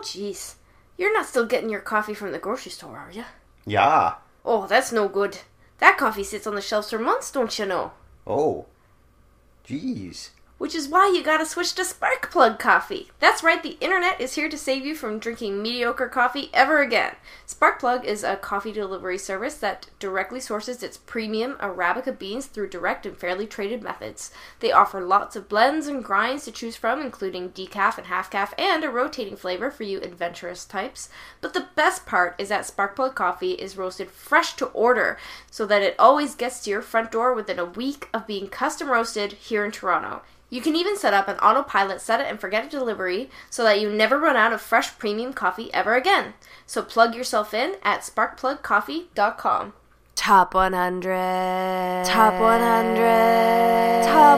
jeez. You're not still getting your coffee from the grocery store, are you? Yeah. Oh, that's no good. That coffee sits on the shelves for months, don't you know? Oh. Jeez. Which is why you gotta switch to Sparkplug coffee. That's right, the internet is here to save you from drinking mediocre coffee ever again. Sparkplug is a coffee delivery service that directly sources its premium Arabica beans through direct and fairly traded methods. They offer lots of blends and grinds to choose from, including decaf and half-calf, and a rotating flavor for you adventurous types. But the best part is that Sparkplug coffee is roasted fresh to order, so that it always gets to your front door within a week of being custom roasted here in Toronto. You can even set up an autopilot set it and forget it delivery so that you never run out of fresh premium coffee ever again. So plug yourself in at sparkplugcoffee.com. Top 100. Top 100. Top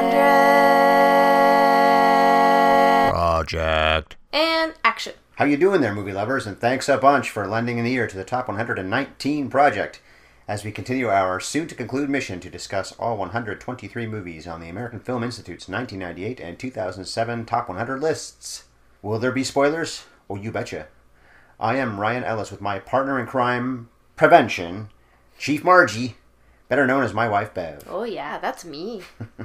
100. Project. And action. How you doing there, movie lovers? And thanks a bunch for lending an ear to the Top 119 Project as we continue our soon-to-conclude mission to discuss all 123 movies on the American Film Institute's 1998 and 2007 Top 100 lists. Will there be spoilers? Oh, you betcha. I am Ryan Ellis with my partner in crime, prevention, Chief Margie, better known as my wife, Bev. Oh yeah, that's me.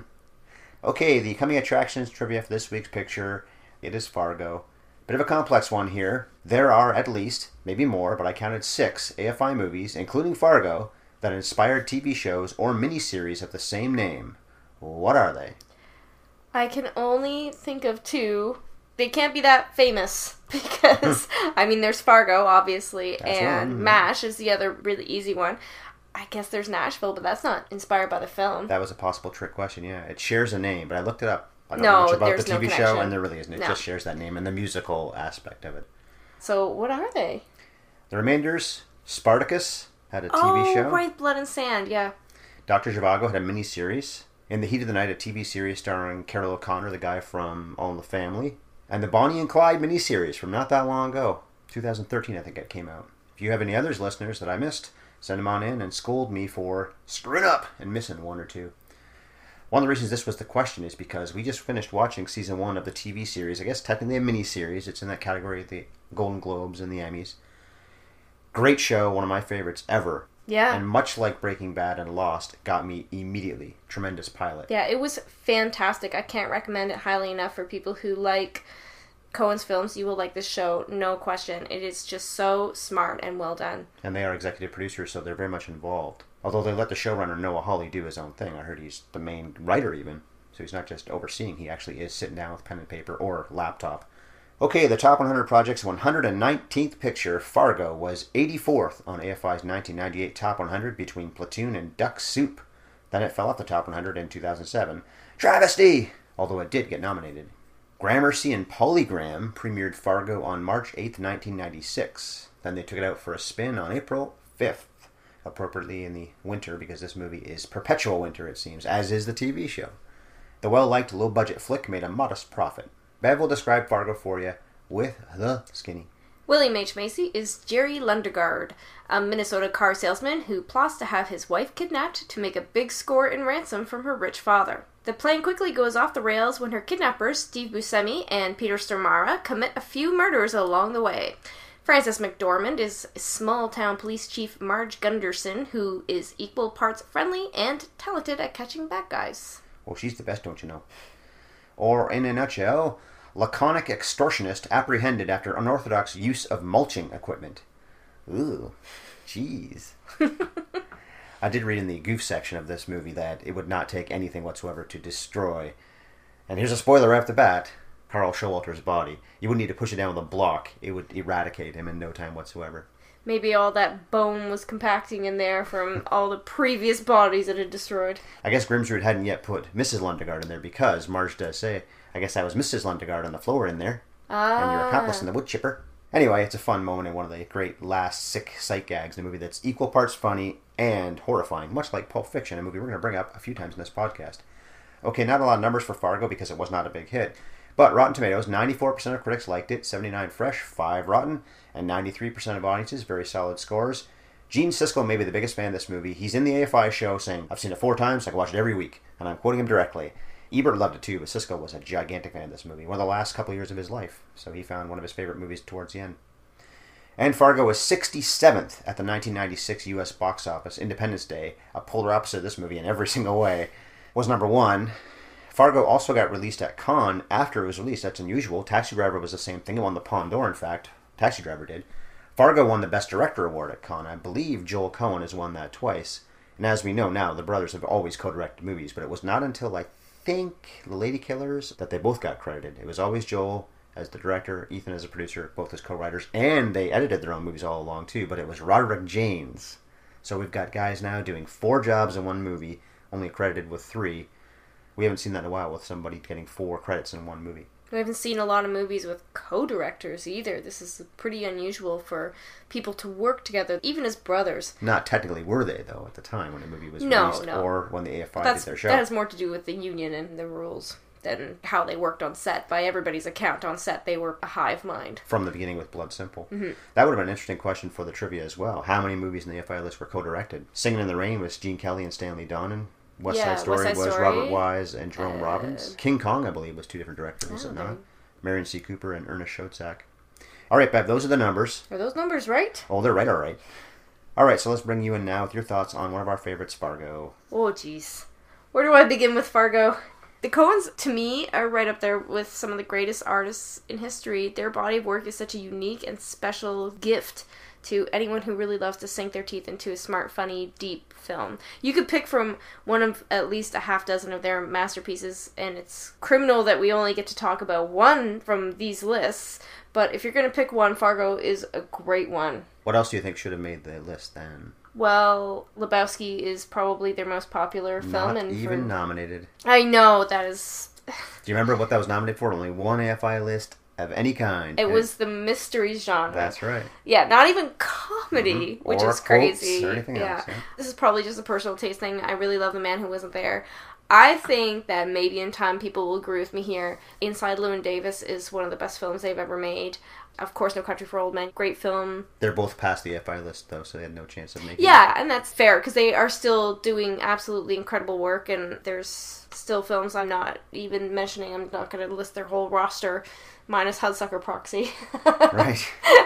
Okay, the coming attractions trivia for this week's picture, it is Fargo. Bit of a complex one here. There are at least, maybe more, but I counted 6 AFI movies, including Fargo, that inspired TV shows or miniseries of the same name. What are they? I can only think of 2. They can't be that famous because, I mean, there's Fargo, obviously, That's and one. MASH is the other really easy one. I guess there's Nashville, but that's not inspired by the film. That was a possible trick question, yeah. It shares a name, but I looked it up. I don't No, know much about there's the no TV show, connection. and there really isn't. It No. just shares that name and the musical aspect of it. So, what are they? The remainders, Spartacus had a TV show. Oh, right, Blood and Sand, yeah. Dr. Zhivago had a miniseries. In the Heat of the Night, a TV series starring Carol O'Connor, the guy from All in the Family. And the Bonnie and Clyde miniseries from not that long ago. 2013, I think it came out. If you have any others, listeners, that I missed, send them on in and scold me for screwing up and missing one or two. One of the reasons this was the question is because we just finished watching season 1 of the TV series. I guess technically a mini-series. It's in that category of the Golden Globes and the Emmys. Great show, one of my favorites ever. Yeah. And much like Breaking Bad and Lost, it got me immediately. Tremendous pilot. Yeah, it was fantastic. I can't recommend it highly enough for people who like Coen's films. You will like this show, no question. It is just so smart and well done. And they are executive producers, so they're very much involved. Although they let the showrunner Noah Hawley do his own thing. I heard he's the main writer even. So he's not just overseeing, he actually is sitting down with pen and paper or laptop. Okay, the Top 100 Project's 119th picture, Fargo, was 84th on AFI's 1998 Top 100 between Platoon and Duck Soup. Then it fell off the Top 100 in 2007. Travesty! Although it did get nominated. Gramercy and Polygram premiered Fargo on March 8th, 1996. Then they took it out for a spin on April 5th. Appropriately in the winter, because this movie is perpetual winter, it seems, as is the TV show. The well-liked low-budget flick made a modest profit. Bev will describe Fargo for you with the skinny. William H. Macy is Jerry Lundegaard, a Minnesota car salesman who plots to have his wife kidnapped to make a big score in ransom from her rich father. The plan quickly goes off the rails when her kidnappers, Steve Buscemi and Peter Stormare, commit a few murders along the way. Frances McDormand is small-town police chief Marge Gunderson, who is equal parts friendly and talented at catching bad guys. Oh, she's the best, don't you know? Or, in a nutshell, laconic extortionist apprehended after unorthodox use of mulching equipment. Ooh, jeez. I did read in the goof section of this movie that it would not take anything whatsoever to destroy. And here's a spoiler right off the bat. Carl Showalter's body. You wouldn't need to push it down with a block. It would eradicate him in no time whatsoever. Maybe all that bone was compacting in there from all the previous bodies it had destroyed. I guess Grimsrud hadn't yet put Mrs. Lundegaard in there because Marge does say, I guess that was Mrs. Lundegaard on the floor in there. And your accomplice in the wood chipper. Anyway, it's a fun moment and one of the great last sick sight gags in a movie that's equal parts funny and horrifying, much like Pulp Fiction, a movie we're going to bring up a few times in this podcast. Okay, not a lot of numbers for Fargo because it was not a big hit. But Rotten Tomatoes, 94% of critics liked it, 79 fresh, 5 rotten, and 93% of audiences, very solid scores. Gene Siskel may be the biggest fan of this movie. He's in the AFI show saying, I've seen it 4 times, I can watch it every week. And I'm quoting him directly. Ebert loved it too, but Siskel was a gigantic fan of this movie. One of the last couple years of his life. So he found one of his favorite movies towards the end. And Fargo was 67th at the 1996 U.S. box office. Independence Day, a polar opposite of this movie in every single way, was number one. Fargo also got released at Cannes after it was released. That's unusual. Taxi Driver was the same thing. It won the Palme d'Or, in fact. Taxi Driver did. Fargo won the Best Director award at Cannes. I believe Joel Coen has won that twice. And as we know now, the brothers have always co-directed movies, but it was not until, I think, The Lady Killers that they both got credited. It was always Joel as the director, Ethan as a producer, both as co-writers, and they edited their own movies all along too, but it was Roderick Jaynes. So we've got guys now doing 4 jobs in one movie, only credited with 3. We haven't seen that in a while with somebody getting 4 credits in one movie. We haven't seen a lot of movies with co-directors either. This is pretty unusual for people to work together, even as brothers. Not technically were they, though, at the time when the movie was released, or when the AFI did their show. That has more to do with the union and the rules than how they worked on set. By everybody's account, on set they were a hive mind. From the beginning with Blood Simple. Mm-hmm. That would have been an interesting question for the trivia as well. How many movies in the AFI list were co-directed? Singing in the Rain was Gene Kelly and Stanley Donen. West Side Story was Robert Wise and Jerome Robbins. King Kong, I believe, was 2 different directors, was it not? Marion C. Cooper and Ernest Schoedsack. All right, Bev, those are the numbers. Are those numbers right? Oh, they're right, all right. All right, so let's bring you in now with your thoughts on one of our favorites, Fargo. Oh, jeez. Where do I begin with Fargo? The Coens, to me, are right up there with some of the greatest artists in history. Their body of work is such a unique and special gift to anyone who really loves to sink their teeth into a smart, funny, deep film. You could pick from one of at least a half dozen of their masterpieces, and it's criminal that we only get to talk about one from these lists, but if you're going to pick one, Fargo is a great one. What else do you think should have made the list then? Well, Lebowski is probably their most popular film. Not even nominated. I know, that is... Do you remember what that was nominated for? Only one AFI list of any kind. It was the mystery genre. That's right. Yeah, not even comedy, which or is crazy. Or anything else, yeah. This is probably just a personal taste thing. I really love The Man Who Wasn't There. I think that maybe in time people will agree with me here. Inside Llewyn Davis is one of the best films they've ever made. Of course, No Country for Old Men. Great film. They're both past the AFI list, though, so they had no chance of making it. And that's fair, because they are still doing absolutely incredible work, and there's still films I'm not even mentioning. I'm not going to list their whole roster, minus Hudsucker Proxy. Right.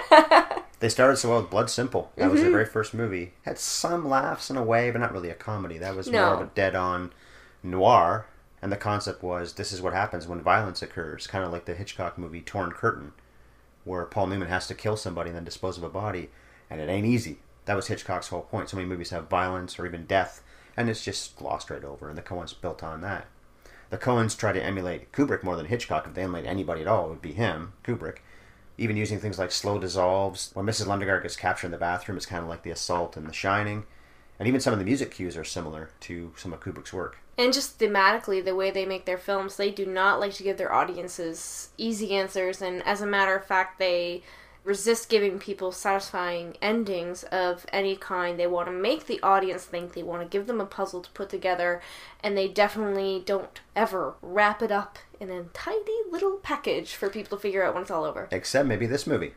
They started so well with Blood Simple. That was their very first movie. Had some laughs in a way, but not really a comedy. That was more of a dead-on noir, and the concept was this is what happens when violence occurs, kind of like the Hitchcock movie Torn Curtain, where Paul Newman has to kill somebody and then dispose of a body, and it ain't easy. That was Hitchcock's whole point. So many movies have violence or even death, and it's just glossed right over, and the Coens built on that. The Coens try to emulate Kubrick more than Hitchcock. If they emulate anybody at all, it would be him, Kubrick. Even using things like slow dissolves. When Mrs. Lundegaard gets captured in the bathroom, it's kind of like The Assault and The Shining. And even some of the music cues are similar to some of Kubrick's work. And just thematically, the way they make their films, they do not like to give their audiences easy answers. And as a matter of fact, they resist giving people satisfying endings of any kind. They want to make the audience think. They want to give them a puzzle to put together. And they definitely don't ever wrap it up in a tidy little package for people to figure out when it's all over. Except maybe this movie.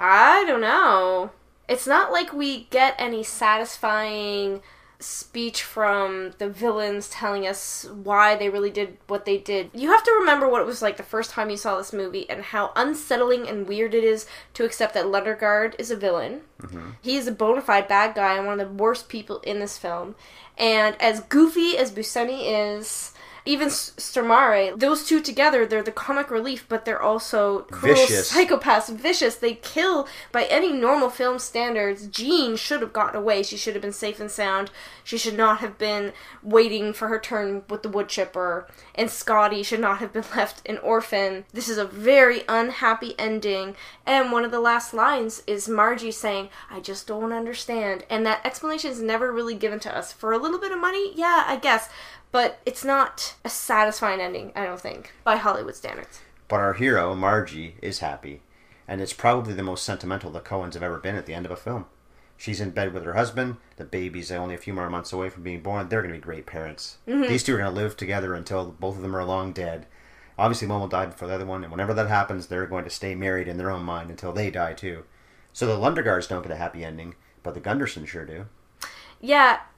I don't know. It's not like we get any satisfying speech from the villains telling us why they really did what they did. You have to remember what it was like the first time you saw this movie and how unsettling and weird it is to accept that Lundegaard is a villain. Mm-hmm. He is a bona fide bad guy and one of the worst people in this film. And as goofy as Buscemi is, even Stormare, those two together, they're the comic relief, but they're also cruel psychopaths, vicious. They kill by any normal film standards. Jean should have gotten away. She should have been safe and sound. She should not have been waiting for her turn with the wood chipper. And Scotty should not have been left an orphan. This is a very unhappy ending. And one of the last lines is Margie saying, "I just don't understand." And that explanation is never really given to us. For a little bit of money, yeah, I guess. But it's not a satisfying ending, I don't think, by Hollywood standards. But our hero, Margie, is happy. And it's probably the most sentimental the Coens have ever been at the end of a film. She's in bed with her husband. The baby's only a few more months away from being born. They're going to be great parents. Mm-hmm. These two are going to live together until both of them are long dead. Obviously, one will die before the other one. And whenever that happens, they're going to stay married in their own mind until they die, too. So the Lundegaards don't get a happy ending, but the Gundersons sure do. Yeah,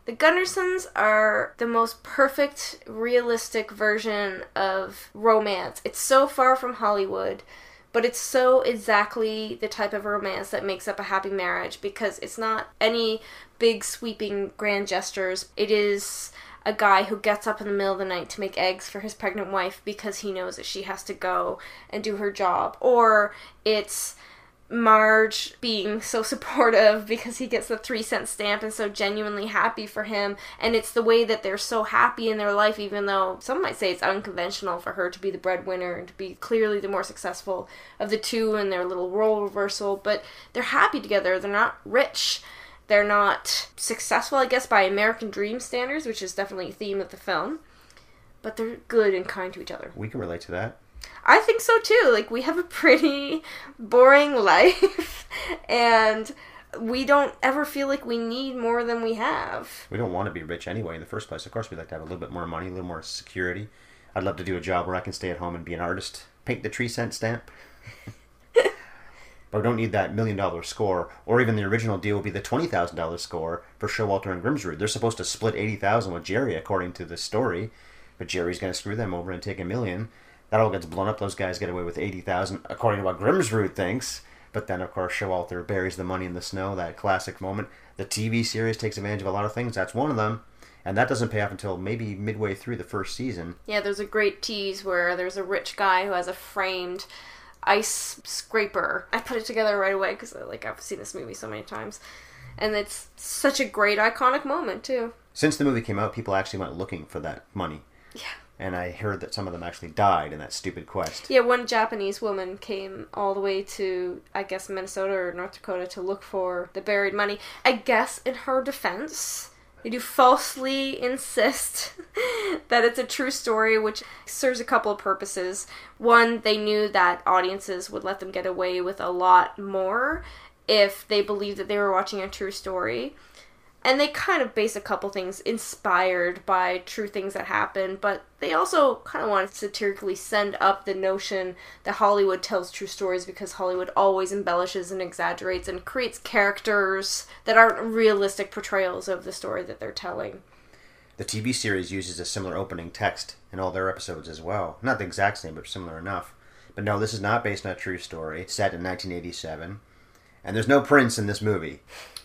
The Gundersons are the most perfect, realistic version of romance. It's so far from Hollywood, but it's so exactly the type of romance that makes up a happy marriage, because it's not any big, sweeping, grand gestures. It is a guy who gets up in the middle of the night to make eggs for his pregnant wife because he knows that she has to go and do her job. Or it's Marge being so supportive because he gets the 3-cent stamp and so genuinely happy for him. And it's the way that they're so happy in their life, even though some might say it's unconventional for her to be the breadwinner and to be clearly the more successful of the two in their little role reversal. But they're happy together. They're not rich. They're not successful, I guess, by American dream standards, which is definitely a theme of the film. But they're good and kind to each other. We can relate to that. I think so too. Like, we have a pretty boring life, and we don't ever feel like we need more than we have. We don't want to be rich anyway in the first place. Of course, we'd like to have a little bit more money, a little more security. I'd love to do a job where I can stay at home and be an artist, paint the 3-cent stamp. But we don't need that $1 million score, or even the original deal will be the $20,000 score for Showalter and Grimsrud. They're supposed to split $80,000 with Jerry, according to the story, but Jerry's going to screw them over and take $1 million. That all gets blown up. Those guys get away with $80,000, according to what Grimsrud thinks. But then, of course, Showalter buries the money in the snow. That classic moment. The TV series takes advantage of a lot of things. That's one of them. And that doesn't pay off until maybe midway through the first season. Yeah, there's a great tease where there's a rich guy who has a framed ice scraper. I put it together right away because I've seen this movie so many times. And it's such a great, iconic moment, too. Since the movie came out, people actually went looking for that money. Yeah. And I heard that some of them actually died in that stupid quest. Yeah, one Japanese woman came all the way to, I guess, Minnesota or North Dakota to look for the buried money. I guess, in her defense, they do falsely insist that it's a true story, which serves a couple of purposes. One, they knew that audiences would let them get away with a lot more if they believed that they were watching a true story. And they kind of base a couple things inspired by true things that happen, but they also kind of want to satirically send up the notion that Hollywood tells true stories because Hollywood always embellishes and exaggerates and creates characters that aren't realistic portrayals of the story that they're telling. The TV series uses a similar opening text in all their episodes as well. Not the exact same, but similar enough. But no, this is not based on a true story. It's set in 1987. And there's no Prince in this movie.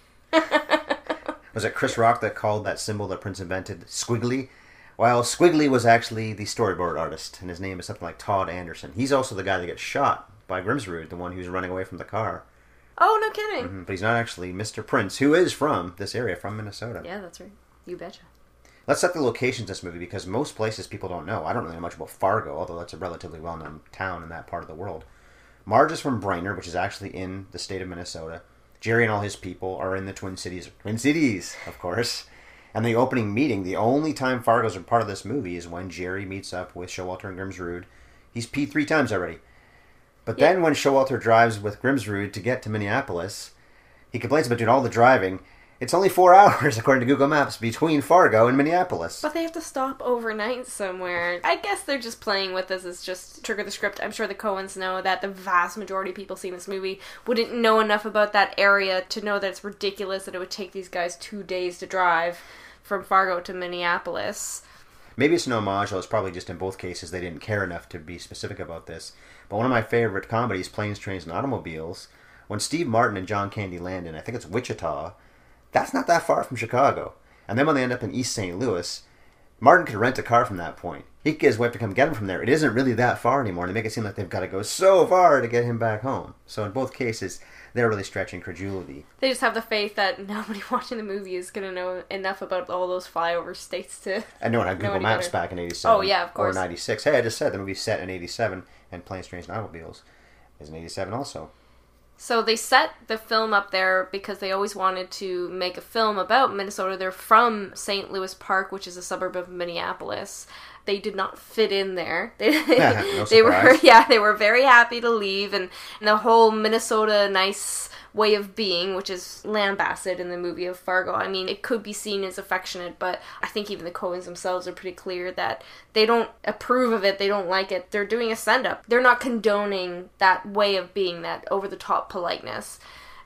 Was it Chris Rock that called that symbol that Prince invented Squiggly? Well, Squiggly was actually the storyboard artist, and his name is something like Todd Anderson. He's also the guy that gets shot by Grimsrud, the one who's running away from the car. Oh, no kidding. But he's not actually Mr. Prince, who is from this area, from Minnesota. Yeah, that's right. You betcha. Let's set the locations of this movie, because most places people don't know. I don't really know much about Fargo, although that's a relatively well-known town in that part of the world. Marge is from Brainerd, which is actually in the state of Minnesota. Jerry and all his people are in the Twin Cities. Twin Cities, of course. And the opening meeting, the only time Fargo's a part of this movie is when Jerry meets up with Showalter and Grimsrud. He's peed 3 times already. But then when Showalter drives with Grimsrud to get to Minneapolis, he complains about doing all the driving. It's only 4 hours, according to Google Maps, between Fargo and Minneapolis. But they have to stop overnight somewhere. I guess they're just playing with this as just trigger the script. I'm sure the Coens know that the vast majority of people seeing this movie wouldn't know enough about that area to know that it's ridiculous that it would take these guys 2 days to drive from Fargo to Minneapolis. Maybe it's an homage, though it's probably just in both cases they didn't care enough to be specific about this. But one of my favorite comedies, Planes, Trains, and Automobiles, when Steve Martin and John Candy land in, I think it's Wichita, that's not that far from Chicago. And then when they end up in East St. Louis, Martin could rent a car from that point. He could get his wife to come get him from there. It isn't really that far anymore, and they make it seem like they've got to go so far to get him back home. So in both cases, they're really stretching credulity. They just have the faith that nobody watching the movie is going to know enough about all those flyover states to... And no one had Google Maps back in 87. Oh, yeah, of course. Or 96. Hey, I just said the movie's set in 87, and Planes, Trains, and Automobiles is in 87 also. So they set the film up there because they always wanted to make a film about Minnesota. They're from St. Louis Park, which is a suburb of Minneapolis. They did not fit in there. No they surprise. they were very happy to leave, and the whole Minnesota nice way of being, which is lambasted in the movie of Fargo. I mean, it could be seen as affectionate, but I think even the Coens themselves are pretty clear that they don't approve of it, they don't like it. They're doing a send-up. They're not condoning that way of being, that over-the-top politeness.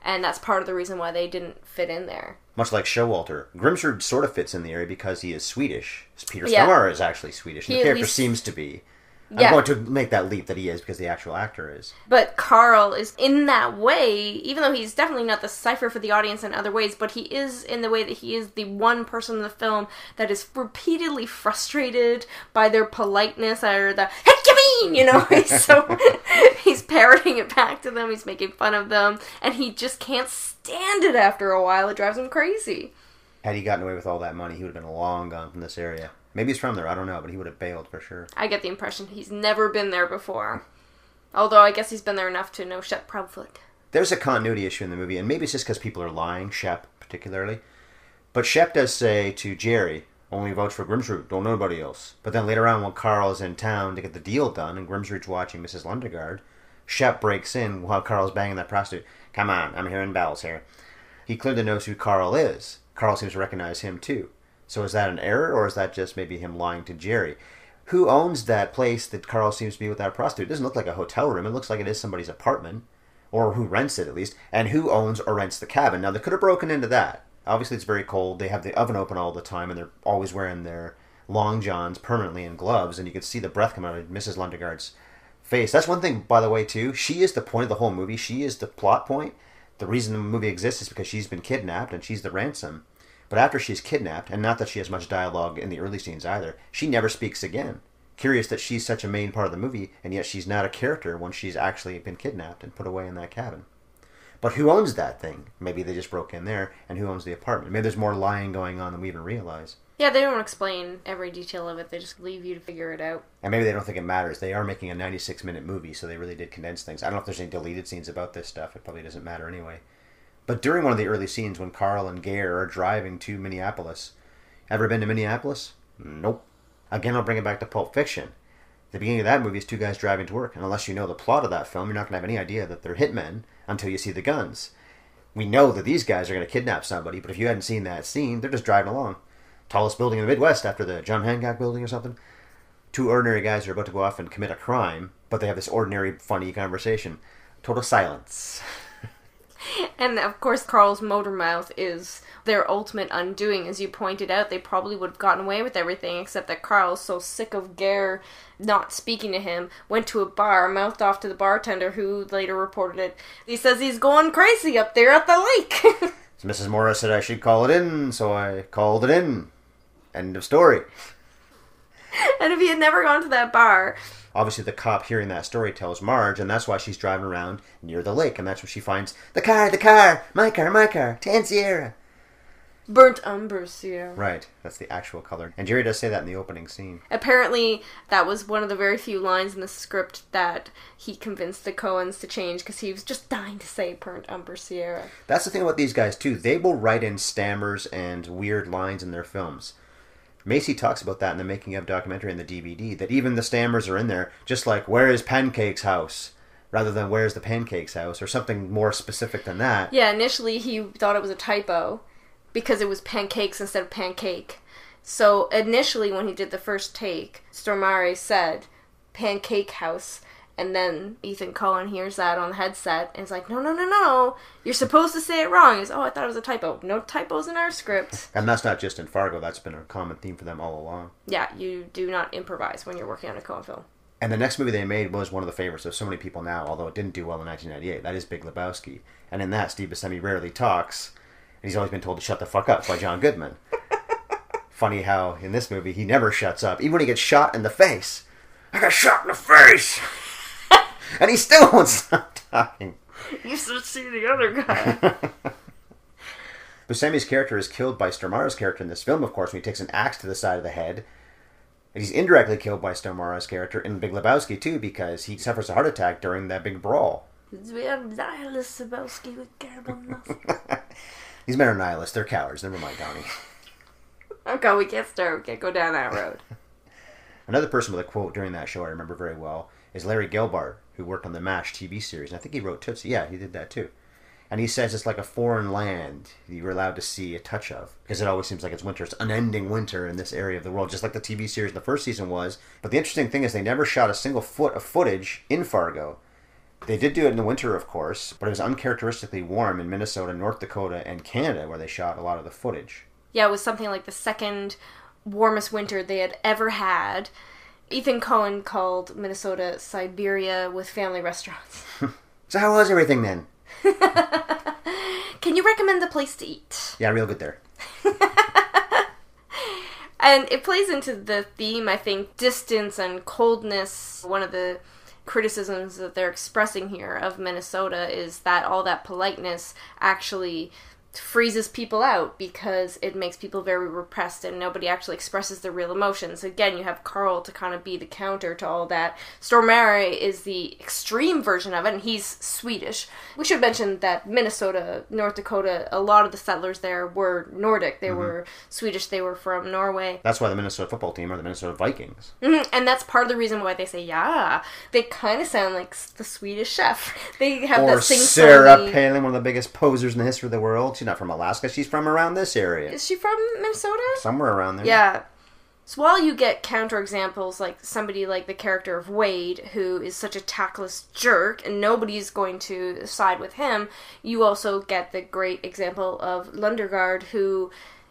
and that's part of the reason why they didn't fit in there. Much like Showalter, Grimsrud sort of fits in the area because he is Swedish. Peter Yeah. Stormare is actually Swedish, and He the at character least- seems to be. Yeah. I'm going to make that leap that he is because the actual actor is. But Carl is in that way, even though he's definitely not the cipher for the audience in other ways, but he is in the way that he is the one person in the film that is repeatedly frustrated by their politeness or the heck you mean, you know? He's parroting it back to them, he's making fun of them, and he just can't stand it after a while. It drives him crazy. Had he gotten away with all that money, he would have been long gone from this area. Maybe he's from there, I don't know, but he would have bailed for sure. I get the impression he's never been there before. Although I guess he's been there enough to know Shep Proudfoot. There's a continuity issue in the movie, and maybe it's just because people are lying, Shep particularly. But Shep does say to Jerry, only votes for Grimsrud, don't know nobody else. But then later on when Carl is in town to get the deal done, and Grimsrud's watching Mrs. Lundegaard, Shep breaks in while Carl's banging that prostitute. Come on, I'm hearing bells here. He clearly knows who Carl is. Carl seems to recognize him too. So is that an error, or is that just maybe him lying to Jerry? Who owns that place that Carl seems to be with that prostitute? It doesn't look like a hotel room. It looks like it is somebody's apartment. Or who rents it, at least. And who owns or rents the cabin? Now, they could have broken into that. Obviously, it's very cold. They have the oven open all the time, and they're always wearing their long johns permanently and gloves, and you can see the breath come out of Mrs. Lundegaard's face. That's one thing, by the way, too. She is the point of the whole movie. She is the plot point. The reason the movie exists is because she's been kidnapped, and she's the ransom. But after she's kidnapped, and not that she has much dialogue in the early scenes either, she never speaks again. Curious that she's such a main part of the movie, and yet she's not a character when she's actually been kidnapped and put away in that cabin. But who owns that thing? Maybe they just broke in there, and who owns the apartment? Maybe there's more lying going on than we even realize. Yeah, they don't explain every detail of it. They just leave you to figure it out. And maybe they don't think it matters. They are making a 96-minute movie, so they really did condense things. I don't know if there's any deleted scenes about this stuff. It probably doesn't matter anyway. But during one of the early scenes when Carl and Gare are driving to Minneapolis, ever been to Minneapolis? Nope. Again, I'll bring it back to Pulp Fiction. The beginning of that movie is two guys driving to work, and unless you know the plot of that film, you're not going to have any idea that they're hitmen until you see the guns. We know that these guys are going to kidnap somebody, but if you hadn't seen that scene, they're just driving along. Tallest building in the Midwest after the John Hancock building or something. Two ordinary guys are about to go off and commit a crime, but they have this ordinary, funny conversation. Total silence. And of course, Carl's motor mouth is their ultimate undoing. As you pointed out, they probably would have gotten away with everything, except that Carl's so sick of Gare not speaking to him, went to a bar, mouthed off to the bartender, who later reported it. He says he's going crazy up there at the lake. So Mrs. Morris said I should call it in, so I called it in. End of story. And if he had never gone to that bar... Obviously, the cop hearing that story tells Marge, and that's why she's driving around near the lake, and that's when she finds the car, my car, Tan Sierra. Burnt umber, Sierra. Right, that's the actual color. And Jerry does say that in the opening scene. Apparently, that was one of the very few lines in the script that he convinced the Coens to change, because he was just dying to say burnt umber, Sierra. That's the thing about these guys, too. They will write in stammers and weird lines in their films. Macy talks about that in the making of documentary and the DVD, that even the stammers are in there, just like, where is Pancake's house? Rather than, where's the Pancake's house? Or something more specific than that. Yeah, initially he thought it was a typo, because it was pancakes instead of pancake. So initially when he did the first take, Stormare said, Pancake House, and then Ethan Coen hears that on the headset, and is like, no, you're supposed to say it wrong. He's, I thought it was a typo. No typos in our script. And that's not just in Fargo, that's been a common theme for them all along. Yeah, you do not improvise when you're working on a Coen film. And the next movie they made was one of the favorites of so many people now, although it didn't do well in 1998. That is Big Lebowski. And in that, Steve Buscemi rarely talks, and he's always been told to shut the fuck up by John Goodman. Funny how, in this movie, he never shuts up, even when he gets shot in the face. I got shot in the face! And he still won't stop talking. You should see the other guy. Buscemi's character is killed by Stormare's character in this film, of course, when he takes an axe to the side of the head. And he's indirectly killed by Stormare's character in Big Lebowski, too, because he suffers a heart attack during that big brawl. We are nihilists, Lebowski. We care about nothing. These men are nihilists. They're cowards. Never mind, Donnie. Okay, we can't start. We can't go down that road. Another person with a quote during that show I remember very well is Larry Gelbart, who worked on the MASH TV series. And I think he wrote Tootsie. Yeah, he did that too. And he says it's like a foreign land you're allowed to see a touch of. Because it always seems like it's winter. It's unending winter in this area of the world, just like the TV series in the first season was. But the interesting thing is they never shot a single foot of footage in Fargo. They did do it in the winter, of course, but it was uncharacteristically warm in Minnesota, North Dakota, and Canada, where they shot a lot of the footage. Yeah, it was something like the second warmest winter they had ever had. Ethan Coen called Minnesota Siberia with family restaurants. So how was everything then? Can you recommend the place to eat? Yeah, real good there. And it plays into the theme, I think, distance and coldness. One of the criticisms that they're expressing here of Minnesota is that all that politeness actually freezes people out because it makes people very repressed and nobody actually expresses their real emotions. Again, you have Carl to kind of be the counter to all that. Stormare is the extreme version of it, and he's Swedish. We should mention that Minnesota, North Dakota, a lot of the settlers there were Nordic. They were Swedish. They were from Norway. That's why the Minnesota football team are the Minnesota Vikings. And that's part of the reason why they say, yeah. They kind of sound like the Swedish chef. They have Or that sing-songy... Sarah Palin, one of the biggest posers in the history of the world. She's not from Alaska. She's from around this area. Is she from Minnesota? Somewhere around there. Yeah. So while you get counterexamples like somebody like the character of Wade, who is such a tactless jerk, and nobody's going to side with him, you also get the great example of Lundergaard, who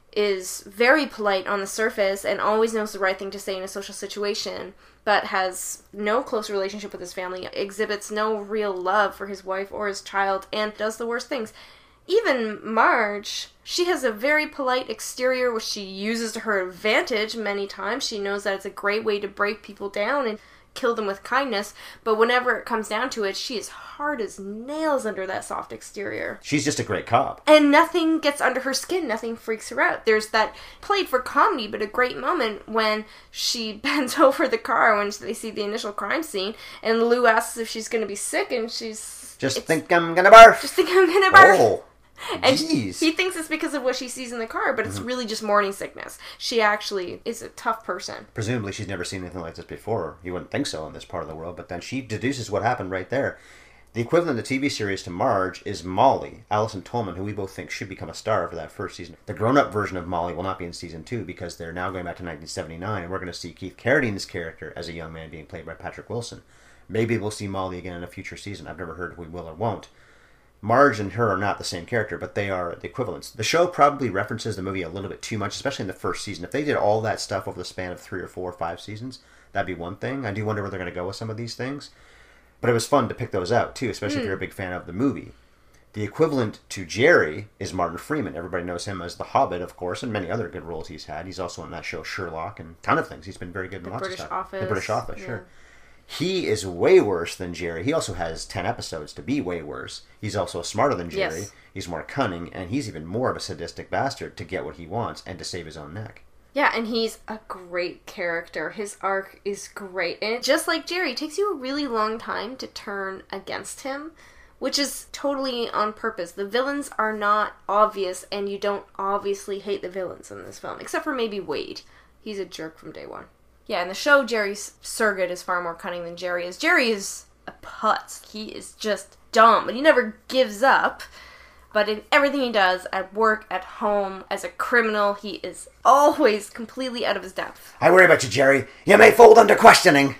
is very polite on the surface and always knows the right thing to say in a social situation, but has no close relationship with his family, exhibits no real love for his wife or his child, and does the worst things. Even Marge, she has a very polite exterior, which she uses to her advantage many times. She knows that it's a great way to break people down and kill them with kindness, but whenever it comes down to it, she is hard as nails under that soft exterior. She's just a great cop. And nothing gets under her skin, nothing freaks her out. There's that, played for comedy, but a great moment when she bends over the car when they see the initial crime scene, and Lou asks if she's going to be sick, and she's... Just think I'm gonna barf. Just think I'm gonna barf. Oh. And Jeez. he thinks it's because of what she sees in the car, but it's really just morning sickness. She actually is a tough person. Presumably she's never seen anything like this before. You wouldn't think so in this part of the world, but then she deduces what happened right there. The equivalent of the TV series to Marge is Molly, Alison Tolman, who we both think should become a star for that first season. The grown-up version of Molly will not be in season 2 because they're now going back to 1979, and we're going to see Keith Carradine's character as a young man being played by Patrick Wilson. Maybe we'll see Molly again in a future season. I've never heard if we will or won't. Marge and her are not the same character, but they are the equivalents. The show probably references the movie a little bit too much, especially in the first season. If they did all that stuff over the span of 3 or 4 or 5 seasons, that'd be one thing. I do wonder where they're going to go with some of these things. But it was fun to pick those out, too, especially if you're a big fan of the movie. The equivalent to Jerry is Martin Freeman. Everybody knows him as The Hobbit, of course, and many other good roles he's had. He's also in that show Sherlock and a ton of things. He's been very good in lots of stuff. The British Office, yeah. sure. He is way worse than Jerry. He also has 10 episodes to be way worse. He's also smarter than Jerry. Yes. He's more cunning, and he's even more of a sadistic bastard to get what he wants and to save his own neck. Yeah, and he's a great character. His arc is great. And just like Jerry, it takes you a really long time to turn against him, which is totally on purpose. The villains are not obvious, and you don't obviously hate the villains in this film, except for maybe Wade. He's a jerk from day one. Yeah, in the show, Jerry's surrogate is far more cunning than Jerry is. Jerry is a putz. He is just dumb, but he never gives up. But in everything he does, at work, at home, as a criminal, he is always completely out of his depth. I worry about you, Jerry. You may fold under questioning.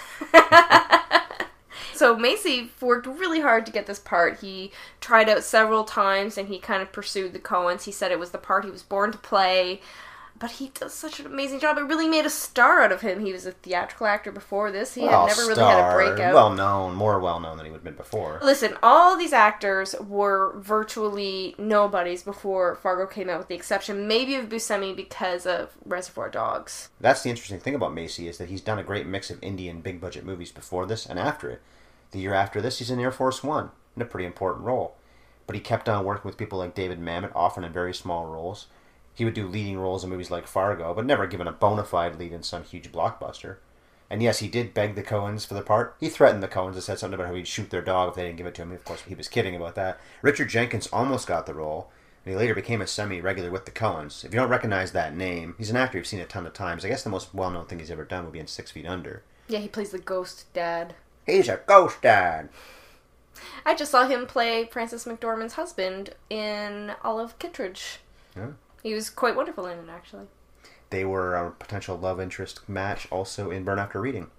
So Macy worked really hard to get this part. He tried out several times, and he kind of pursued the Coens. He said it was the part he was born to play. But he does such an amazing job. It really made a star out of him. He was a theatrical actor before this. He had never really had a breakout. Well-known, more well-known than he would have been before. Listen, all these actors were virtually nobodies before Fargo came out, with the exception maybe of Buscemi because of Reservoir Dogs. That's the interesting thing about Macy, is that he's done a great mix of indie and big-budget movies before this and after it. The year after this, he's in Air Force One, in a pretty important role. But he kept on working with people like David Mamet, often in very small roles. He would do leading roles in movies like Fargo, but never given a bona fide lead in some huge blockbuster. And yes, he did beg the Coens for the part. He threatened the Coens and said something about how he'd shoot their dog if they didn't give it to him. Of course, he was kidding about that. Richard Jenkins almost got the role, and he later became a semi-regular with the Coens. If you don't recognize that name, he's an actor you've seen a ton of times. I guess the most well-known thing he's ever done would be in 6 Feet Under. Yeah, he plays the ghost dad. He's a ghost dad. I just saw him play Frances McDormand's husband in Olive Kittredge. Yeah. He was quite wonderful in it, actually. They were a potential love interest match also in Burn After Reading. It's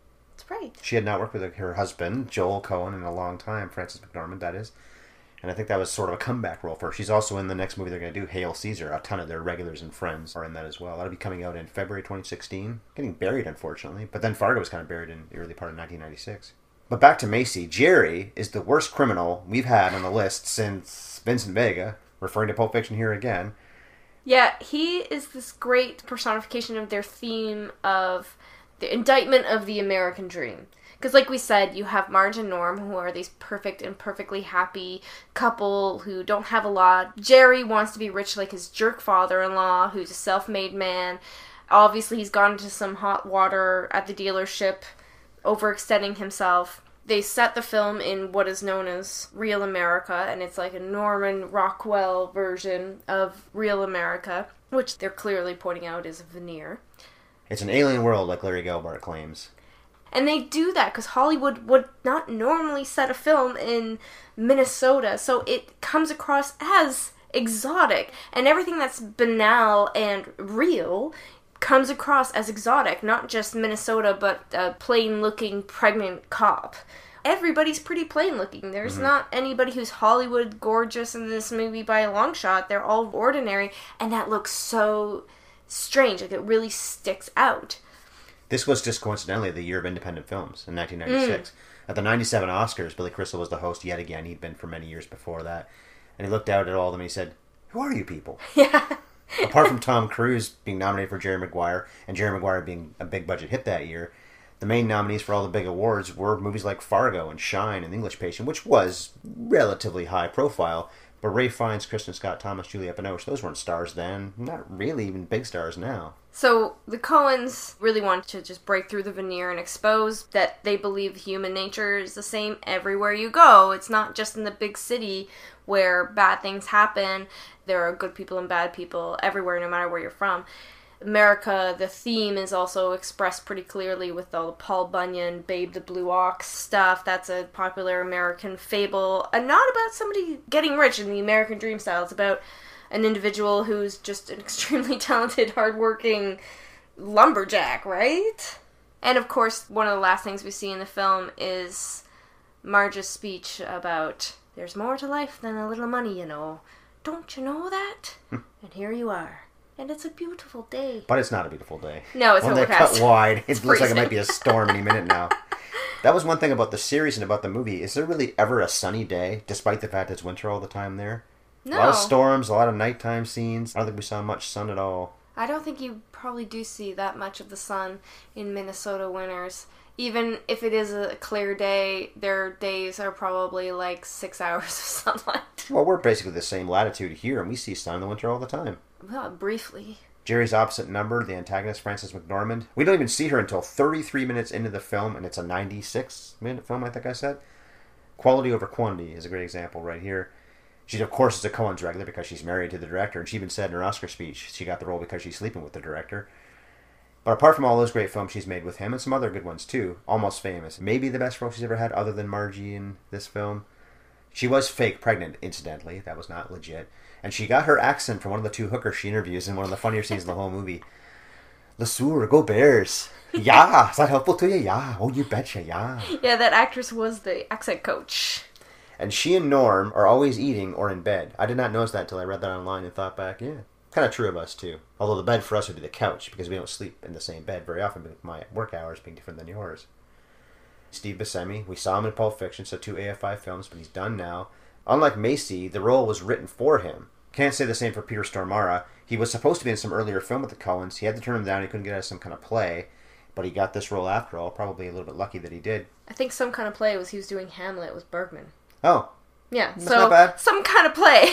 Right. She had not worked with her husband, Joel Coen, in a long time, Frances McDormand, that is. And I think that was sort of a comeback role for her. She's also in the next movie they're going to do, Hail Caesar. A ton of their regulars and friends are in that as well. That'll be coming out in February 2016. Getting buried, unfortunately. But then Fargo was kind of buried in the early part of 1996. But back to Macy. Jerry is the worst criminal we've had on the list since Vincent Vega, referring to Pulp Fiction here again. Yeah, he is this great personification of their theme of the indictment of the American dream. Because like we said, you have Marge and Norm, who are these perfect and perfectly happy couple who don't have a lot. Jerry wants to be rich like his jerk father-in-law, who's a self-made man. Obviously, he's gone into some hot water at the dealership, overextending himself. They set the film in what is known as Real America, and it's like a Norman Rockwell version of Real America, which they're clearly pointing out is a veneer. It's an alien world, like Larry Gelbart claims. And they do that because Hollywood would not normally set a film in Minnesota, so it comes across as exotic. And everything that's banal and real comes across as exotic, not just Minnesota, but a plain-looking pregnant cop. Everybody's pretty plain-looking. There's not anybody who's Hollywood gorgeous in this movie by a long shot. They're all ordinary, and that looks so strange. Like, it really sticks out. This was just coincidentally the year of independent films in 1996. At the 97 Oscars, Billy Crystal was the host yet again. He'd been for many years before that. And he looked out at all of them and he said, "Who are you people?" Yeah. Apart from Tom Cruise being nominated for Jerry Maguire, and Jerry Maguire being a big budget hit that year, the main nominees for all the big awards were movies like Fargo and Shine and The English Patient, which was relatively high profile. But Ray Fiennes, Kristen Scott Thomas, Juliette Binoche, those weren't stars then. Not really even big stars now. So the Coens really want to just break through the veneer and expose that they believe human nature is the same everywhere you go. It's not just in the big city where bad things happen. There are good people and bad people everywhere, no matter where you're from. America, the theme is also expressed pretty clearly with all the Paul Bunyan, Babe the Blue Ox stuff. That's a popular American fable. And not about somebody getting rich in the American dream style. It's about an individual who's just an extremely talented, hardworking lumberjack, right? And of course, one of the last things we see in the film is Marge's speech about, "There's more to life than a little money, you know. Don't you know that?" And here you are. And it's a beautiful day. But it's not a beautiful day. No, it's when overcast. they cut wide, it looks like freezing. it might be a storm any minute now. That was one thing about the series and about the movie. Is there really ever a sunny day, despite the fact it's winter all the time there? No. A lot of storms, a lot of nighttime scenes. I don't think we saw much sun at all. I don't think you probably do see that much of the sun in Minnesota winters. Even if it is a clear day, their days are probably like 6 hours of sunlight. Well, we're basically the same latitude here, and we see sun in the winter all the time. Well, briefly. Jerry's opposite number, the antagonist, Frances McDormand. We don't even see her until 33 minutes into the film, and it's a 96-minute film, I think I said. Quality over quantity is a great example right here. She, of course, is a Coen's regular because she's married to the director, and she even said in her Oscar speech she got the role because she's sleeping with the director. But apart from all those great films she's made with him, and some other good ones too, Almost Famous, maybe the best role she's ever had other than Margie in this film. She was fake pregnant, incidentally. That was not legit. And she got her accent from one of the two hookers she interviews in one of the funnier scenes in the whole movie. "LeSueur, go Bears. Yeah, is that helpful to you? Yeah. Oh, you betcha, yeah." Yeah, that actress was the accent coach. And she and Norm are always eating or in bed. I did not notice that until I read that online and thought back, yeah. Kind of true of us, too. Although the bed for us would be the couch, because we don't sleep in the same bed very often, with my work hours being different than yours. Steve Buscemi, we saw him in Pulp Fiction, so 2 AFI films, but he's done now. Unlike Macy, the role was written for him. Can't say the same for Peter Stormare. He was supposed to be in some earlier film with the Coens. He had to turn him down. He couldn't get out of some kind of play. But he got this role after all. Probably a little bit lucky that he did. I think some kind of play was he was doing Hamlet with Bergman. Oh. Yeah, That's so not bad. some kind of play.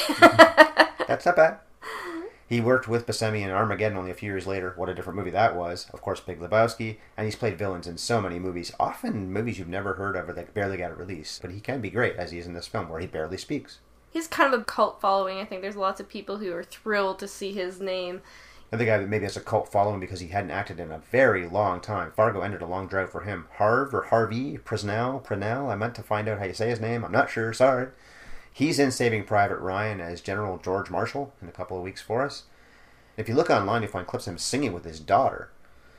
That's not bad. He worked with Buscemi in Armageddon only a few years later. What a different movie that was. Of course, Big Lebowski. And he's played villains in so many movies. Often movies you've never heard of or that barely got a release. But he can be great, as he is in this film, where he barely speaks. He's kind of a cult following. I think there's lots of people who are thrilled to see his name. I think maybe has a cult following because he hadn't acted in a very long time. Fargo ended a long drought for him. Harvey Presnell. I meant to find out how you say his name. I'm not sure. Sorry. He's in Saving Private Ryan as General George Marshall in a couple of weeks for us. If you look online, you'll find clips of him singing with his daughter.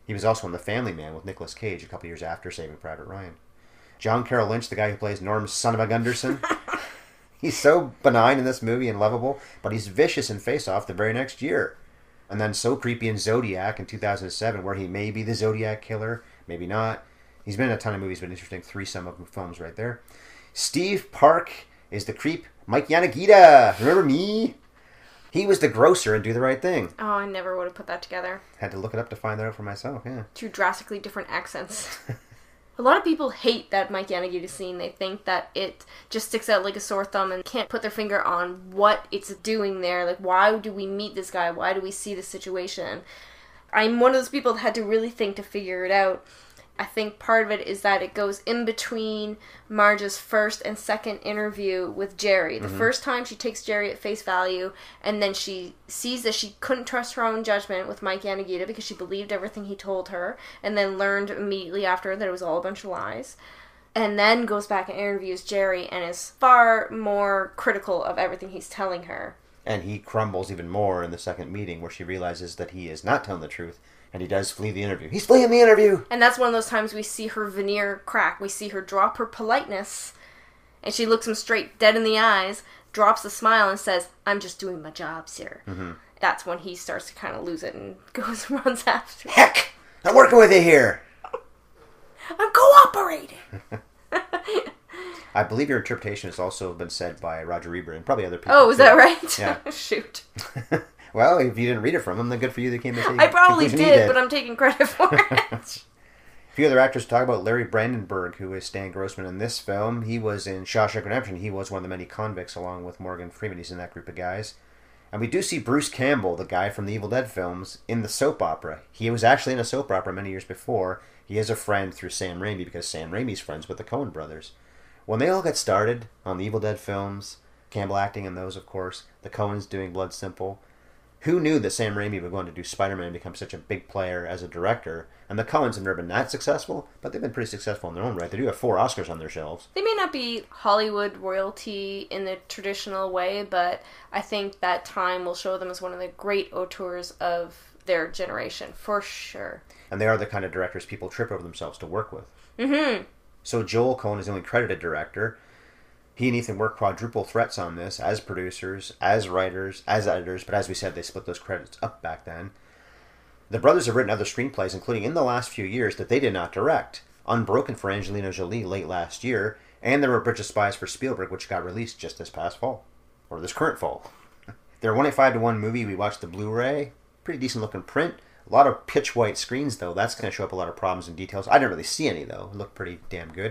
He was also in The Family Man with Nicolas Cage a couple years after Saving Private Ryan. John Carroll Lynch, the guy who plays Norm Son of a Gunderson. He's so benign in this movie and lovable, but he's vicious in Face Off the very next year. And then so creepy in Zodiac in 2007, where he may be the Zodiac killer, maybe not. He's been in a ton of movies, but interesting threesome of films right there. Steve Park is the creep Mike Yanagita. Remember me? He was the grocer in Do the Right Thing. Oh, I never would have put that together. Had to look it up to find that out for myself, yeah. Two drastically different accents. A lot of people hate that Mike Yanagita scene. They think that it just sticks out like a sore thumb and can't put their finger on what it's doing there. Like, why do we meet this guy? Why do we see this situation? I'm one of those people that had to really think to figure it out. I think part of it is that it goes in between Marge's first and second interview with Jerry. The first time she takes Jerry at face value, and then she sees that she couldn't trust her own judgment with Mike Yanagita because she believed everything he told her, and then learned immediately after that it was all a bunch of lies. And then goes back and interviews Jerry and is far more critical of everything he's telling her. And he crumbles even more in the second meeting where she realizes that he is not telling the truth. And he does flee the interview. He's fleeing the interview! And that's one of those times we see her veneer crack. We see her drop her politeness, and she looks him straight dead in the eyes, drops a smile, and says, "I'm just doing my job, sir." Mm-hmm. That's when he starts to kind of lose it and goes and runs after her. Heck! I'm working with you here! I'm cooperating! I believe your interpretation has also been said by Roger Ebert and probably other people. Oh, is that right? Yeah. Shoot. Well, if you didn't read it from him, then good for you. They came to see. I probably did, but I'm taking credit for it. A few other actors to talk about. Larry Brandenburg, who is Stan Grossman in this film. He was in Shawshank Redemption. He was one of the many convicts along with Morgan Freeman. He's in that group of guys. And we do see Bruce Campbell, the guy from the Evil Dead films, in the soap opera. He was actually in a soap opera many years before. He is a friend through Sam Raimi because Sam Raimi's friends with the Coen brothers. When they all got started on the Evil Dead films, Campbell acting in those, of course, the Coens doing Blood Simple, who knew that Sam Raimi would go on to do Spider-Man and become such a big player as a director? And the Coens have never been that successful, but they've been pretty successful in their own right. They do have 4 Oscars on their shelves. They may not be Hollywood royalty in the traditional way, but I think that time will show them as one of the great auteurs of their generation, for sure. And they are the kind of directors people trip over themselves to work with. Mm-hmm. So Joel Coen is the only credited director. He and Ethan worked quadruple threats on this as producers, as writers, as editors, but as we said, they split those credits up back then. The brothers have written other screenplays, including in the last few years, that they did not direct. Unbroken for Angelina Jolie late last year, and there were Bridge of Spies for Spielberg, which got released just this past fall, or this current fall. They're 1.5-to-1 movie. We watched the Blu-ray. Pretty decent looking print. A lot of pitch white screens, though. That's going to show up a lot of problems and details. I didn't really see any, though. It looked pretty damn good.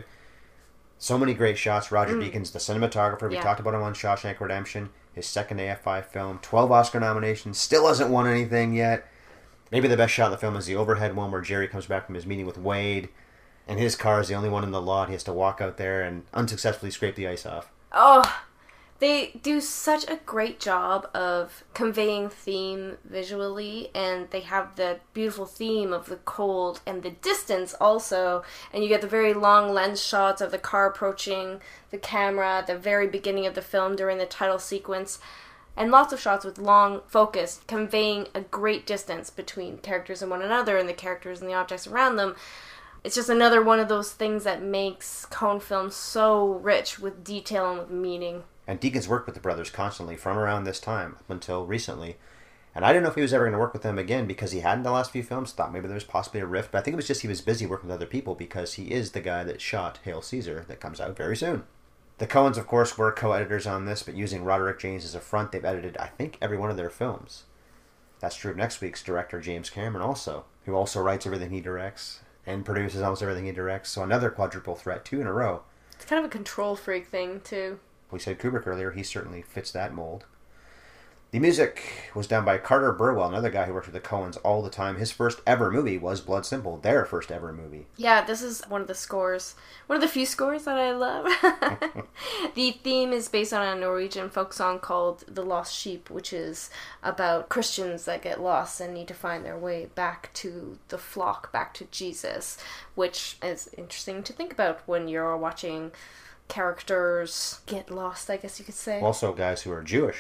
So many great shots. Roger Deakins, the cinematographer. We talked about him on Shawshank Redemption. His second AFI film. 12 Oscar nominations. Still hasn't won anything yet. Maybe the best shot in the film is the overhead one where Jerry comes back from his meeting with Wade. And his car is the only one in the lot. He has to walk out there and unsuccessfully scrape the ice off. Oh, they do such a great job of conveying theme visually, and they have the beautiful theme of the cold and the distance also, and you get the very long lens shots of the car approaching the camera at the very beginning of the film during the title sequence, and lots of shots with long focus, conveying a great distance between characters and one another and the characters and the objects around them. It's just another one of those things that makes Coen films so rich with detail and with meaning. And Deakins worked with the brothers constantly from around this time up until recently. And I didn't know if he was ever going to work with them again because he hadn't the last few films. Thought maybe there was possibly a rift. But I think it was just he was busy working with other people because he is the guy that shot Hail Caesar that comes out very soon. The Coens, of course, were co-editors on this, but using Roderick James as a front, they've edited, I think, every one of their films. That's true of next week's director, James Cameron, also, who also writes everything he directs and produces almost everything he directs. So another quadruple threat, 2 in a row. It's kind of a control freak thing, too. We said Kubrick earlier, he certainly fits that mold. The music was done by Carter Burwell, another guy who worked with the Coens all the time. His first ever movie was Blood Simple, their first ever movie. Yeah, this is one of the scores. One of the few scores that I love. The theme is based on a Norwegian folk song called The Lost Sheep, which is about Christians that get lost and need to find their way back to the flock, back to Jesus, which is interesting to think about when you're watching characters get lost, I guess you could say. Also guys who are Jewish.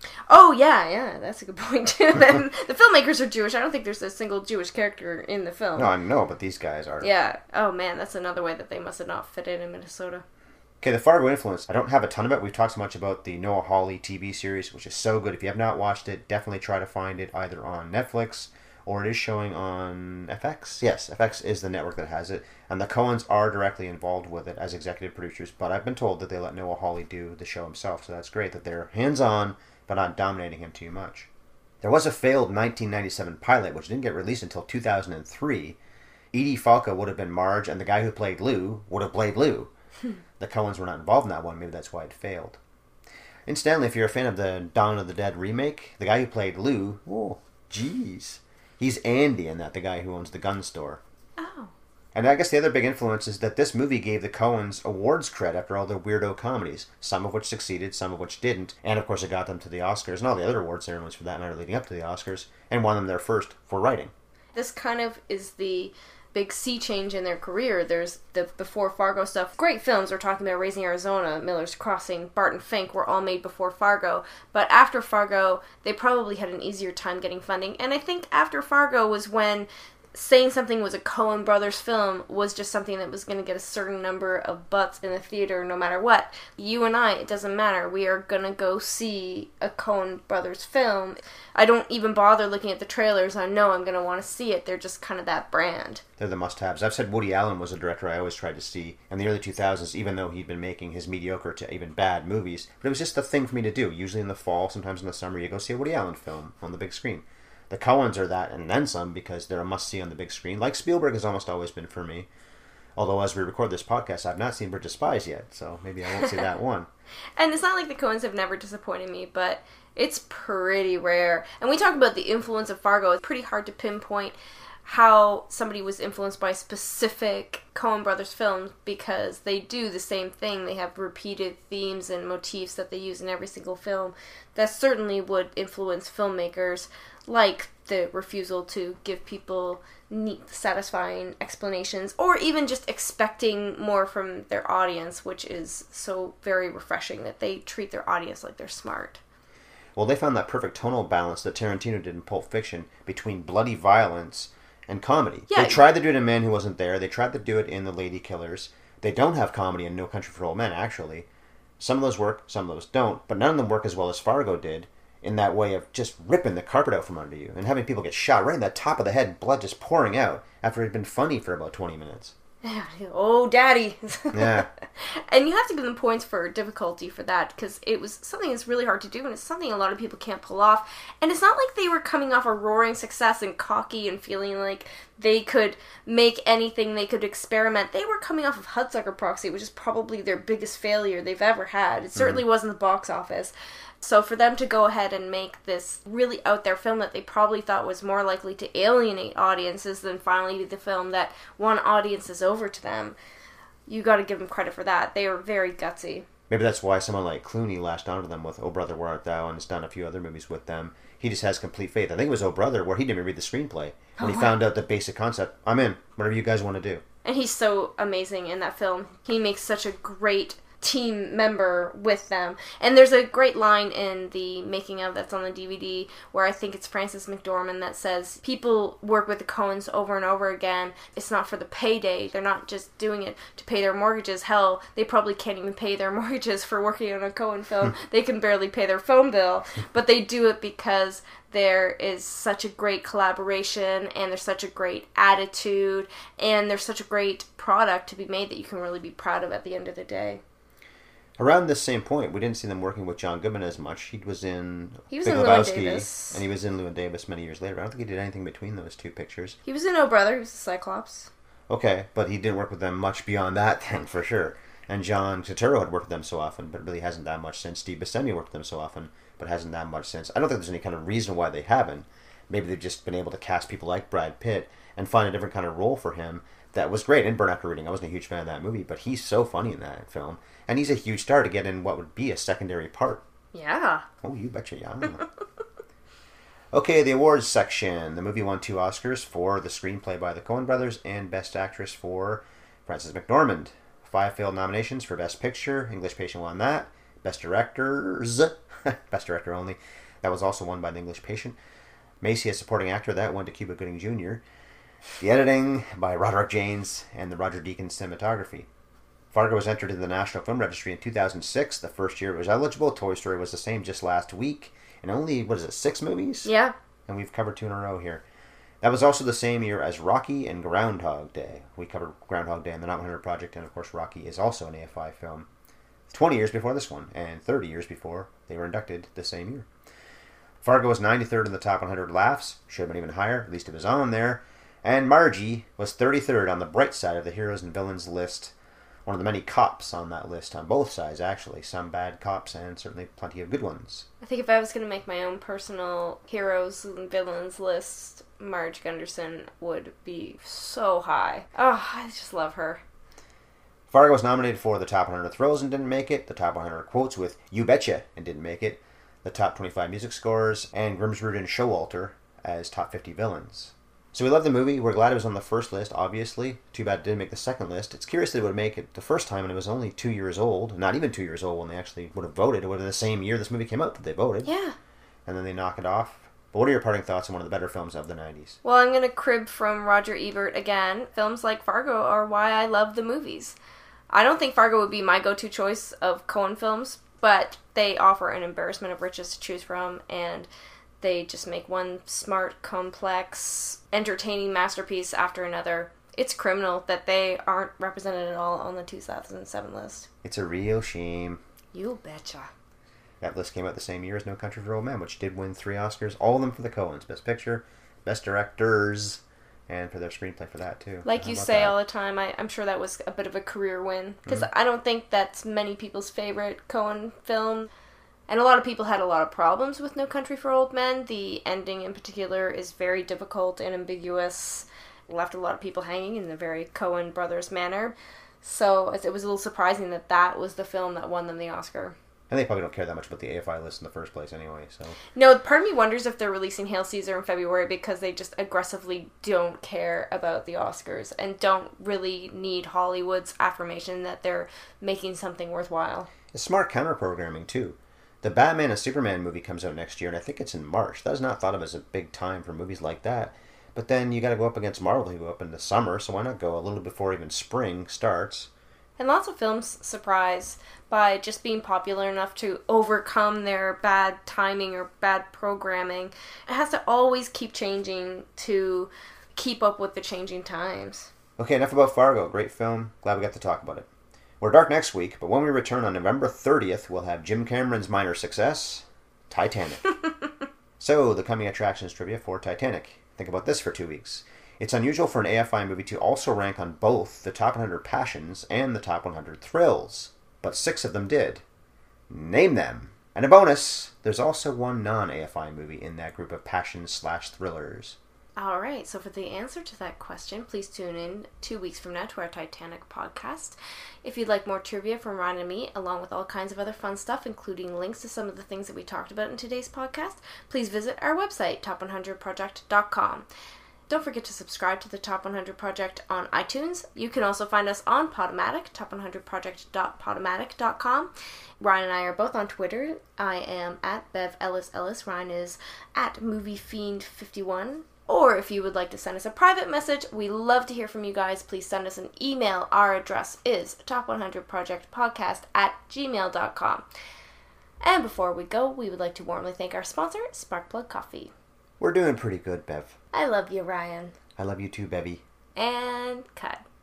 Oh, yeah, that's a good point, too. And the filmmakers are Jewish. I don't think there's a single Jewish character in the film. No, I know, but these guys are. Yeah. Oh, man, that's another way that they must have not fit in Minnesota. Okay, the Fargo influence. I don't have a ton of it. We've talked so much about the Noah Hawley TV series, which is so good. If you have not watched it, definitely try to find it either on Netflix or it is showing on FX. Yes, FX is the network that has it. And the Coens are directly involved with it as executive producers, but I've been told that they let Noah Hawley do the show himself, so that's great that they're hands-on, but not dominating him too much. There was a failed 1997 pilot, which didn't get released until 2003. Edie Falco would have been Marge, and the guy who played Lou would have played Lou. The Coens were not involved in that one. Maybe that's why it failed. Incidentally, if you're a fan of the Dawn of the Dead remake, the guy who played Lou, oh, jeez. He's Andy in that, the guy who owns the gun store. Oh. And I guess the other big influence is that this movie gave the Coens awards cred after all their weirdo comedies, some of which succeeded, some of which didn't. And of course it got them to the Oscars and all the other award ceremonies for that matter leading up to the Oscars, and won them their first for writing. This kind of is the big sea change in their career. There's the before Fargo stuff. Great films. We're talking about Raising Arizona, Miller's Crossing, Barton Fink were all made before Fargo. But after Fargo, they probably had an easier time getting funding. And I think after Fargo was when saying something was a Coen Brothers film was just something that was going to get a certain number of butts in the theater no matter what. You and I, it doesn't matter. We are going to go see a Coen Brothers film. I don't even bother looking at the trailers. I know I'm going to want to see it. They're just kind of that brand. They're the must-haves. I've said Woody Allen was a director I always tried to see in the early 2000s, even though he'd been making his mediocre to even bad movies. But it was just the thing for me to do. Usually in the fall, sometimes in the summer, you go see a Woody Allen film on the big screen. The Coens are that and then some because they're a must-see on the big screen, like Spielberg has almost always been for me. Although as we record this podcast, I've not seen Bridge of Spies yet, so maybe I won't see that one. And it's not like the Coens have never disappointed me, but it's pretty rare. And we talk about the influence of Fargo. It's pretty hard to pinpoint how somebody was influenced by specific Coen Brothers films because they do the same thing. They have repeated themes and motifs that they use in every single film. That certainly would influence filmmakers, like the refusal to give people neat, satisfying explanations, or even just expecting more from their audience, which is so very refreshing that they treat their audience like they're smart. Well, they found that perfect tonal balance that Tarantino did in Pulp Fiction between bloody violence and comedy. Yeah. They tried to do it in Man Who Wasn't There. They tried to do it in The Lady Killers. They don't have comedy in No Country for Old Men, actually. Some of those work, some of those don't, but none of them work as well as Fargo did in that way of just ripping the carpet out from under you and having people get shot right in the top of the head, blood just pouring out after it had been funny for about 20 minutes. Oh, daddy. Yeah. And you have to give them points for difficulty for that, because it was something that's really hard to do, and it's something a lot of people can't pull off. And it's not like they were coming off a roaring success and cocky and feeling like they could make anything, they could experiment. They were coming off of Hudsucker Proxy, which is probably their biggest failure they've ever had. It certainly wasn't the box office. So for them to go ahead and make this really out there film that they probably thought was more likely to alienate audiences than finally be the film that won audiences over to them, you got to give them credit for that. They were very gutsy. Maybe that's why someone like Clooney latched onto them with Oh Brother, Where Art Thou, and has done a few other movies with them. He just has complete faith. I think it was Oh Brother where he didn't even read the screenplay. When he found out the basic concept, I'm in. Whatever you guys want to do. And he's so amazing in that film. He makes such a great team member with them. And there's a great line in the making of that's on the DVD where I think it's Frances McDormand that says, people work with the Coens over and over again. It's not for the payday. They're not just doing it to pay their mortgages. Hell, they probably can't even pay their mortgages for working on a Coen film. They can barely pay their phone bill. But they do it because there is such a great collaboration and there's such a great attitude and there's such a great product to be made that you can really be proud of at the end of the day. Around this same point, we didn't see them working with John Goodman as much. He was in Big in Lebowski, Llewyn and he was in Llewyn Davis many years later. I don't think he did anything between those two pictures. He was in Oh Brother. He was a Cyclops. Okay, but he didn't work with them much beyond that then, for sure. And John Turturro had worked with them so often, but really hasn't that much since. Steve Buscemi worked with them so often, but hasn't that much since. I don't think there's any kind of reason why they haven't. Maybe they've just been able to cast people like Brad Pitt and find a different kind of role for him. That was great in Burn After Reading. I wasn't a huge fan of that movie, but he's so funny in that film. And he's a huge star to get in what would be a secondary part. Yeah. Oh, you betcha, yeah. Okay, the awards section. The movie won 2 Oscars for the screenplay by the Coen brothers and Best Actress for Frances McDormand. 5 failed nominations for Best Picture. English Patient won that. Best Directors. Best Director only. That was also won by The English Patient. Macy as Supporting Actor, that went to Cuba Gooding Jr. The editing by Roderick Janes and the Roger Deakins cinematography. Fargo was entered into the National Film Registry in 2006. The first year it was eligible. Toy Story was the same just last week. And only, 6 movies? Yeah. And we've covered 2 in a row here. That was also the same year as Rocky and Groundhog Day. We covered Groundhog Day and the Not 100 Project, and of course Rocky is also an AFI film. 20 years before this one, and 30 years before they were inducted the same year. Fargo was 93rd in the top 100 laughs. Should have been even higher, at least it was on there. And Margie was 33rd on the bright side of the heroes and villains list. One of the many cops on that list, on both sides actually. Some bad cops and certainly plenty of good ones. I think if I was going to make my own personal heroes and villains list, Marge Gunderson would be so high. Oh, I just love her. Fargo was nominated for the top 100 thrills and didn't make it. The top 100 quotes with You Betcha and didn't make it. The top 25 music scores, and Grimsrud and Showalter as top 50 villains. So we love the movie. We're glad it was on the first list, obviously. Too bad it didn't make the second list. It's curious that it would make it the first time, and it was only 2 years old. Not even 2 years old when they actually would have voted. It would have been the same year this movie came out that they voted. Yeah. And then they knock it off. But what are your parting thoughts on one of the better films of the 90s? Well, I'm going to crib from Roger Ebert again. Films like Fargo are why I love the movies. I don't think Fargo would be my go-to choice of Coen films, but they offer an embarrassment of riches to choose from, and they just make one smart, complex, entertaining masterpiece after another. It's criminal that they aren't represented at all on the 2007 list. It's a real shame. You betcha. That list came out the same year as No Country for Old Men, which did win 3 Oscars. All of them for the Coens. Best Picture, Best Directors, and for their screenplay for that, too. Like you say all the time, I'm sure that was a bit of a career win. Because I don't think that's many people's favorite Coen film. And a lot of people had a lot of problems with No Country for Old Men. The ending in particular is very difficult and ambiguous. It left a lot of people hanging in the very Coen brothers manner. So it was a little surprising that that was the film that won them the Oscar. And they probably don't care that much about the AFI list in the first place anyway, so... No, part of me wonders if they're releasing Hail Caesar in February because they just aggressively don't care about the Oscars and don't really need Hollywood's affirmation that they're making something worthwhile. It's smart counter-programming, too. The Batman and Superman movie comes out next year, and I think it's in March. That is not thought of as a big time for movies like that. But then you got to go up against Marvel, who go up in the summer, so why not go a little before even spring starts? And lots of films surprise by just being popular enough to overcome their bad timing or bad programming. It has to always keep changing to keep up with the changing times. Okay, enough about Fargo. Great film. Glad we got to talk about it. We're dark next week, but when we return on November 30th, we'll have Jim Cameron's minor success, Titanic. So, the coming attractions trivia for Titanic. Think about this for 2 weeks. It's unusual for an AFI movie to also rank on both the top 100 passions and the top 100 thrills, but 6 of them did. Name them! And a bonus, there's also one non-AFI movie in that group of passions/thrillers. Alright, so for the answer to that question, please tune in 2 weeks from now to our Titanic podcast. If you'd like more trivia from Ryan and me, along with all kinds of other fun stuff, including links to some of the things that we talked about in today's podcast, please visit our website, top100project.com. Don't forget to subscribe to the Top 100 Project on iTunes. You can also find us on Podomatic, top100project.podomatic.com. Ryan and I are both on Twitter. I am at Bev Ellis Ellis. Ryan is at MovieFiend51. Or if you would like to send us a private message, we love to hear from you guys. Please send us an email. Our address is top100projectpodcast@gmail.com. And before we go, we would like to warmly thank our sponsor, Sparkplug Coffee. We're doing pretty good, Bev. I love you, Ryan. I love you too, Bevy. And cut.